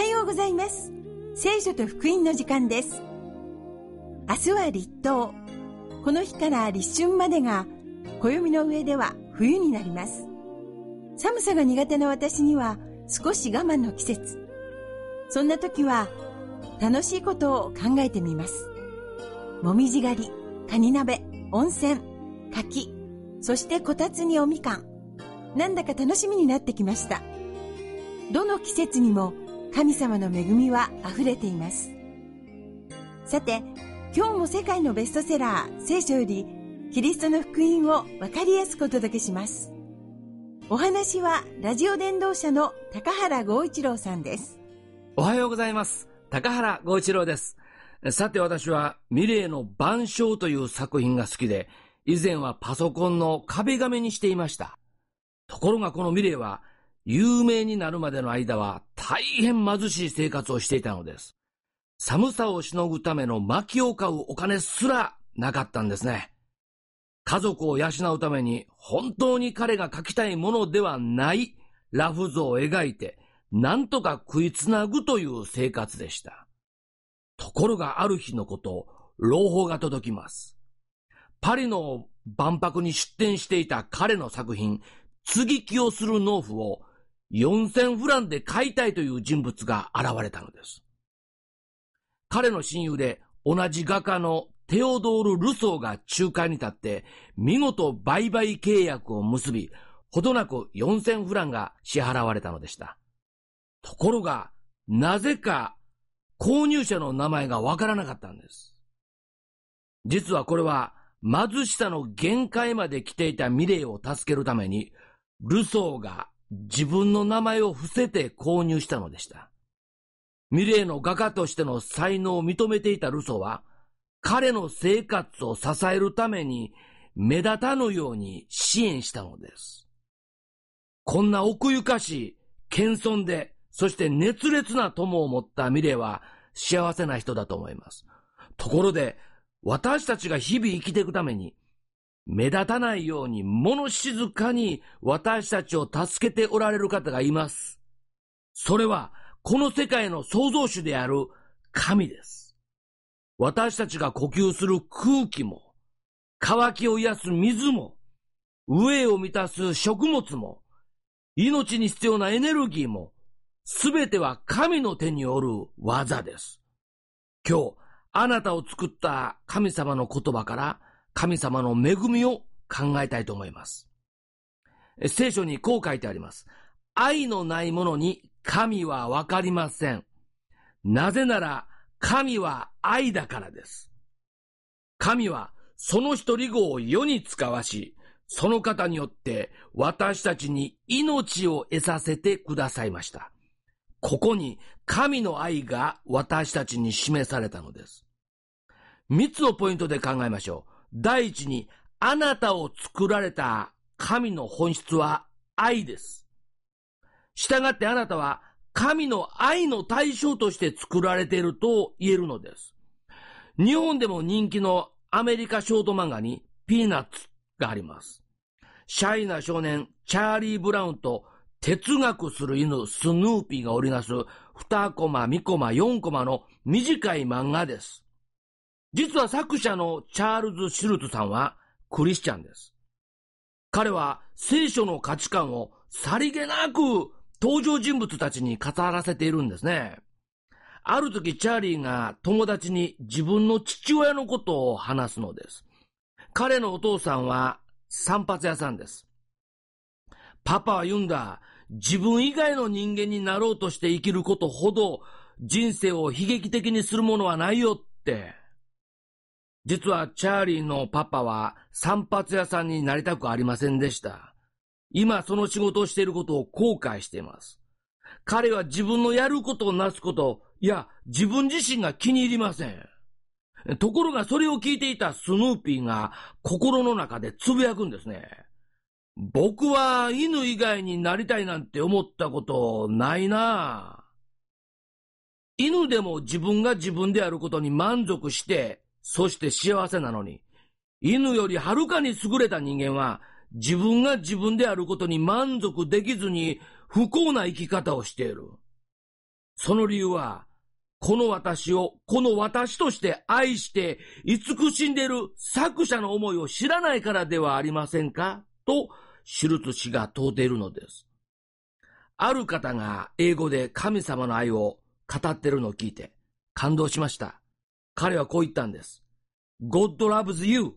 ようございます。聖書と福音の時間です。明日は立冬。この日から立春までが暦の上では冬になります。寒さが苦手な私には少し我慢の季節。そんな時は楽しいことを考えてみます。もみじ狩り、カニ鍋、温泉、柿、そしてこたつにおみかん。なんだか楽しみになってきました。どの季節にも神様の恵みはあふれています。さて、今日も世界のベストセラー聖書よりキリストの福音をわかりやすくお届けします。お話はラジオ伝道者の高原剛一郎さんです。 おはようございます。高原剛一郎です。さて、私はミレーの晩鐘という作品が好きで、以前はパソコンの壁紙にしていました。ところがこのミレーは有名になるまでの間は大変貧しい生活をしていたのです。寒さをしのぐための薪を買うお金すらなかったんですね。家族を養うために本当に彼が描きたいものではないラフ図を描いて、なんとか食いつなぐという生活でした。ところがある日のこと、朗報が届きます。パリの万博に出展していた彼の作品、接ぎ木をする農夫を4000フランで買いたいという人物が現れたのです。彼の親友で同じ画家のテオドール・ルソーが仲介に立って見事売買契約を結び、ほどなく4000フランが支払われたのでした。ところが、なぜか購入者の名前がわからなかったんです。実はこれは貧しさの限界まで来ていたミレーを助けるために、ルソーが自分の名前を伏せて購入したのでした。ミレーの画家としての才能を認めていたルソーは、彼の生活を支えるために目立たぬように支援したのです。こんな奥ゆかしい、謙遜で、そして熱烈な友を持ったミレーは幸せな人だと思います。ところで、私たちが日々生きていくために、目立たないように物静かに私たちを助けておられる方がいます。それは、この世界の創造主である神です。私たちが呼吸する空気も、渇きを癒す水も、飢えを満たす食物も、命に必要なエネルギーも、すべては神の手による技です。今日、あなたを作った神様の言葉から神様の恵みを考えたいと思います。聖書にこう書いてあります。愛のない者に神はわかりません。なぜなら神は愛だからです。神はその一人子を世に使わし、その方によって私たちに命を得させてくださいました。ここに神の愛が私たちに示されたのです。3つのポイントで考えましょう。第一に、あなたを作られた神の本質は愛です。したがってあなたは神の愛の対象として作られていると言えるのです。日本でも人気のアメリカショート漫画にピーナッツがあります。シャイな少年チャーリー・ブラウンと哲学する犬スヌーピーが織りなす2コマ、2コマ、4コマの短い漫画です。実は作者のチャールズ・シュルツさんはクリスチャンです。彼は聖書の価値観をさりげなく登場人物たちに語らせているんですね。ある時チャーリーが友達に自分の父親のことを話すのです。彼のお父さんは散髪屋さんです。パパは言うんだ。自分以外の人間になろうとして生きることほど人生を悲劇的にするものはないよって。実はチャーリーのパパは散髪屋さんになりたくありませんでした。今その仕事をしていることを後悔しています。彼は自分のやることをなすこと、いや自分自身が気に入りません。ところがそれを聞いていたスヌーピーが心の中でつぶやくんですね。僕は犬以外になりたいなんて思ったことないな。犬でも自分が自分であることに満足して、そして幸せなのに、犬よりはるかに優れた人間は自分が自分であることに満足できずに不幸な生き方をしている。 その理由は、この私をこの私として愛して慈しんでいる作者の思いを知らないからではありませんかとシュルツ氏が問うているのです。ある方が英語で神様の愛を語っているのを聞いて感動しました。彼はこう言ったんです。God loves you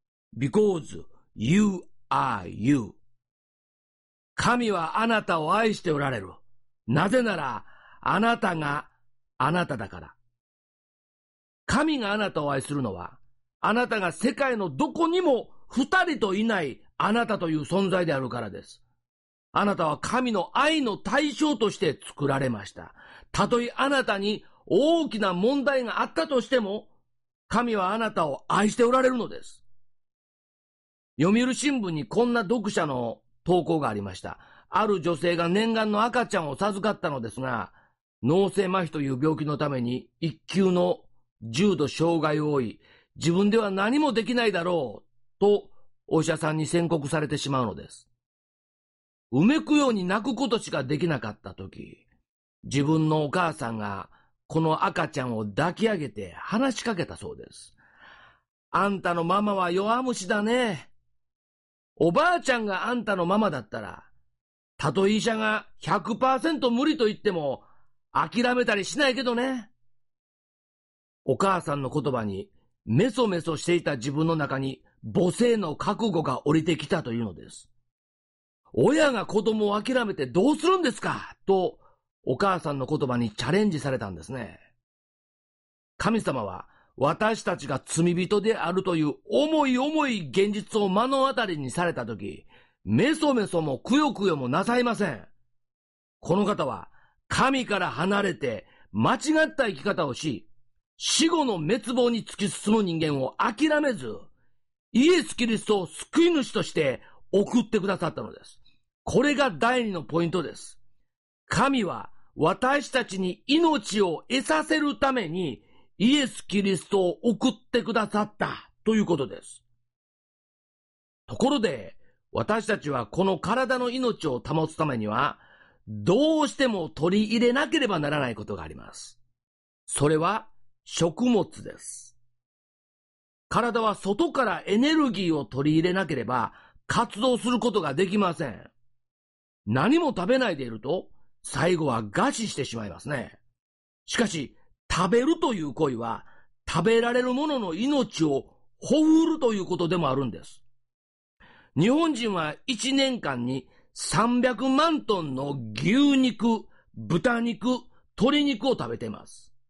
because you are you。神はあなたを愛しておられる。なぜならあなたがあなただから。神があなたを愛するのは、あなたが世界のどこにも二人といないあなたという存在であるからです。あなたは神の愛の対象として作られました。たとえあなたに大きな問題があったとしても、神はあなたを愛しておられるのです。読売新聞にこんな読者の投稿がありました。ある女性が念願の赤ちゃんを授かったのですが、脳性麻痺という病気のために一級の重度障害を負い、自分では何もできないだろうとお医者さんに宣告されてしまうのです。うめくように泣くことしかできなかったとき、自分のお母さんがこの赤ちゃんを抱き上げて話しかけたそうです。あんたのママは弱虫だね。おばあちゃんがあんたのママだったら、たとえ医者が 100% 無理と言っても諦めたりしないけどね。お母さんの言葉にメソメソしていた自分の中に母性の覚悟が降りてきたというのです。親が子供を諦めてどうするんですかとお母さんの言葉にチャレンジされたんですね。神様は私たちが罪人であるという重い現実を目の当たりにされたとき、メソメソもくよくよもなさいません。この方は神から離れて間違った生き方をし、死後の滅亡に突き進む人間を諦めず、イエス・キリストを救い主として送ってくださったのです。これが第二のポイントです。神は私たちに命を得させるためにイエス・キリストを送ってくださったということです。ところで、私たちはこの体の命を保つためには、どうしても取り入れなければならないことがあります。それは食物です。体は外からエネルギーを取り入れなければ活動することができません。何も食べないでいると最後は餓死してしまいますね。しかし食べるという行為は食べられるものの命をほふるということでもあるんです。日本人は1年間に300万トンの牛肉、豚肉、鶏肉を食べています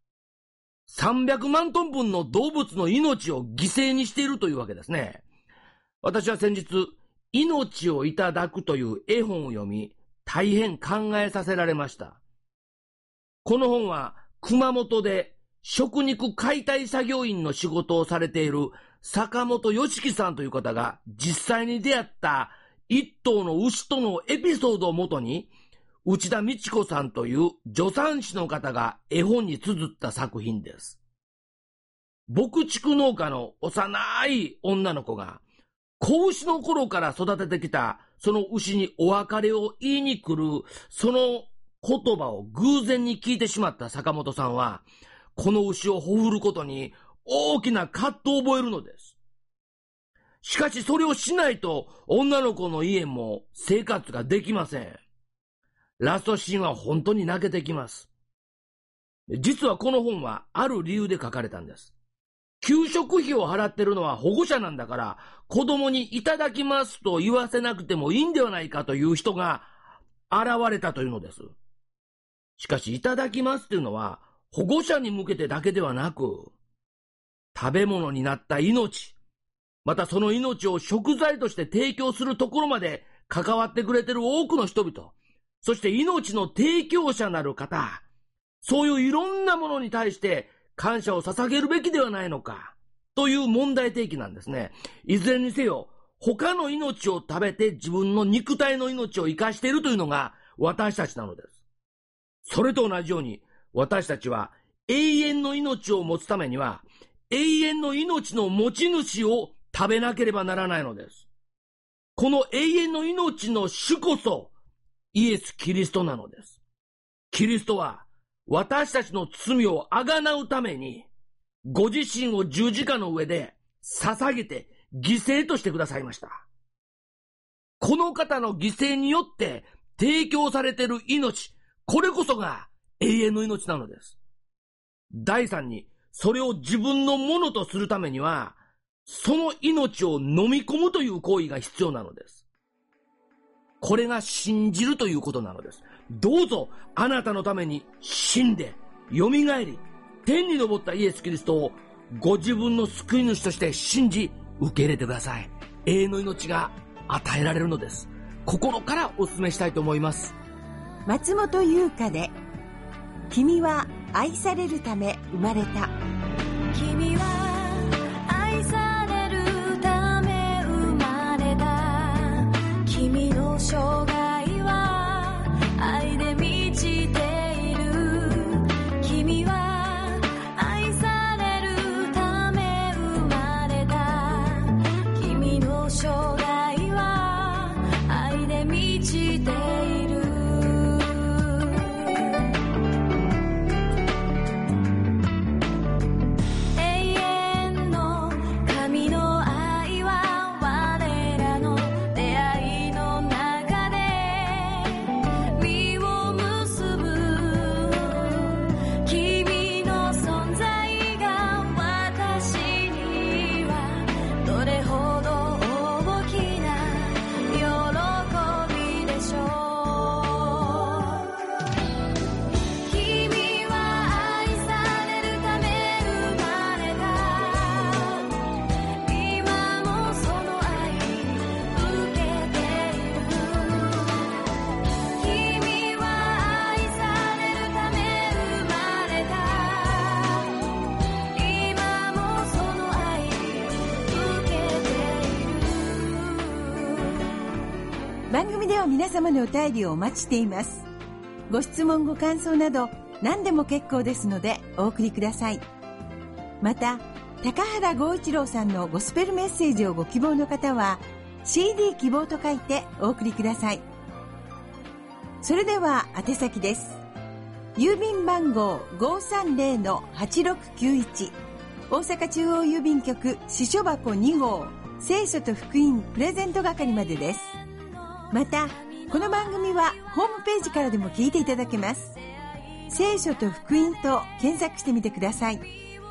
。300万トン分の動物の命を犠牲にしているというわけですね。私は先日、命をいただくという絵本を読み、大変考えさせられました。この本は熊本で食肉解体作業員の仕事をされている坂本義樹さんという方が実際に出会った一頭の牛とのエピソードをもとに、内田美智子さんという助産師の方が絵本に綴った作品です。牧畜農家の幼い女の子が、子牛の頃から育ててきたその牛にお別れを言いに来る、その言葉を偶然に聞いてしまった坂本さんは、この牛をほふることに大きな葛藤を覚えるのです。しかしそれをしないと女の子の家も生活ができません。ラストシーンは本当に泣けてきます。実はこの本はある理由で書かれたんです。給食費を払ってるのは保護者なんだから、子供にいただきますと言わせなくてもいいんではないかという人が現れたというのです。しかしいただきますというのは保護者に向けてだけではなく、食べ物になった命、またその命を食材として提供するところまで関わってくれている多くの人々、そして命の提供者なる方、そういういろんなものに対して感謝を捧げるべきではないのかという問題提起なんですね。いずれにせよ、他の命を食べて自分の肉体の命を生かしているというのが私たちなのです。それと同じように、私たちは永遠の命を持つためには永遠の命の持ち主を食べなければならないのです。この永遠の命の主こそイエス・キリストなのです。キリストは私たちの罪をあがなうために、ご自身を十字架の上で捧げて犠牲としてくださいました。この方の犠牲によって提供されている命、これこそが永遠の命なのです。第三に、それを自分のものとするためには、その命を飲み込むという行為が必要なのです。これが信じるということなのです。どうぞあなたのために死んで、蘇り、天に昇ったイエス・キリストをご自分の救い主として信じ、受け入れてください。永遠の命が与えられるのです。心からお勧めしたいと思います。 松本優香で、君は愛されるため生まれた。 君は愛されるため生まれた。君の生涯は愛で満ちている。君は愛されるため生まれた。君の生涯は愛で満ちている。 番組では皆様のお便りをお待ちしています。ご質問ご感想など何でも結構ですのでお送りください。また高原剛一郎さんのゴスペルメッセージをご希望の方は CD 希望と書いてお送りください。それでは宛先です。郵便番号 530-8691 大阪中央郵便局支所箱2号聖書と福音プレゼント係までです。またこの番組はホームページからでも聞いていただけます。聖書と福音と検索してみてください。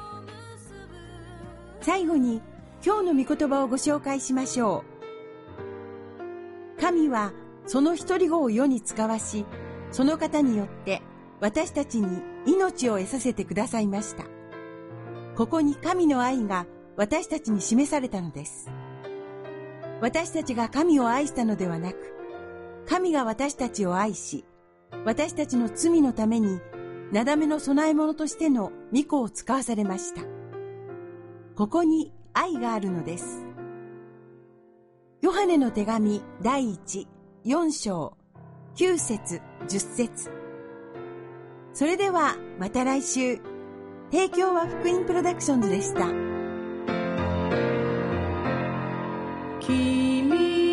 最後に今日の御言葉をご紹介しましょう。神はその一人子を世に使わし、その方によって私たちに命を得させてくださいました。ここに神の愛が私たちに示されたのです。私たちが神を愛したのではなく、神が私たちを愛し、私たちの罪のために、なだめの供え物としての御子を使わされました。ここに愛があるのです。ヨハネの手紙第1、4章、9節、10節。それではまた来週。提供は福音プロダクションズでした。君